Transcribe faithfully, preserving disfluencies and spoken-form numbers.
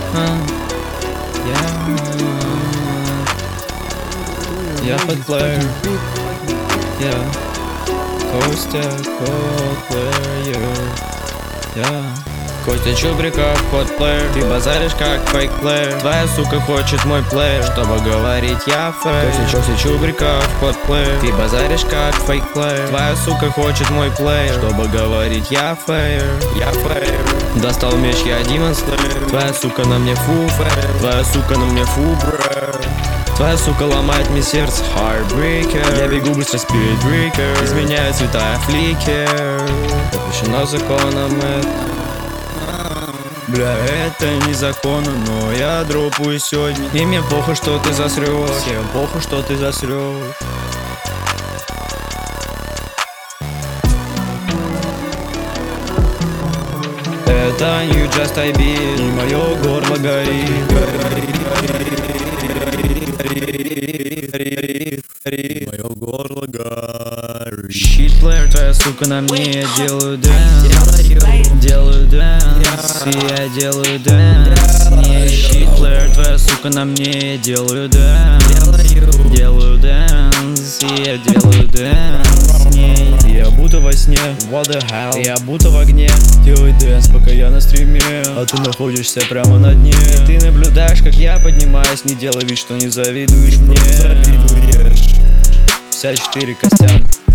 Я под плеер, я Костя, код-плеер, я Костя Чубриков, код-плеер. Ты базаришь как фейк-плеер. Твоя сука хочет мой плеер, чтобы говорить я фейк. Костя, Костя Чубриков, код-плеер. Ты базаришь как фейк-плеер. Твоя сука хочет мой плеер, чтобы говорить я фейер, я фейер. Достал меч, я Demon Slayer. Твоя сука на мне фу фейер. Твоя сука на мне фу брэр. Твоя сука ломает мне сердце, heartbreaker. Я бегу быстро, spirit breaker. Изменяю цвета фликер. Запрещено законом это. Бля, это незаконно, но я дропаю сегодня. И мне похуй, что ты засрёшь. Всем похуй, что ты засрёшь. Это не just I be, и моё горло горит. Моё горло горит. Щит-плеер, твоя сука на мне, делаю дэнс, делаю дэнс, и я делаю дэнс. Не щит-плеер, твоя сука на мне, делаю дэнс, делаю дэнс, и я делаю дэнс. Я будто во сне, what the hell. Я будто в огне, делай дэнс, пока я на стриме, а ты находишься прямо на дне. И ты наблюдаешь, как я поднимаюсь, не делай вид, что не завидуешь мне. пятьдесят четыре Костян.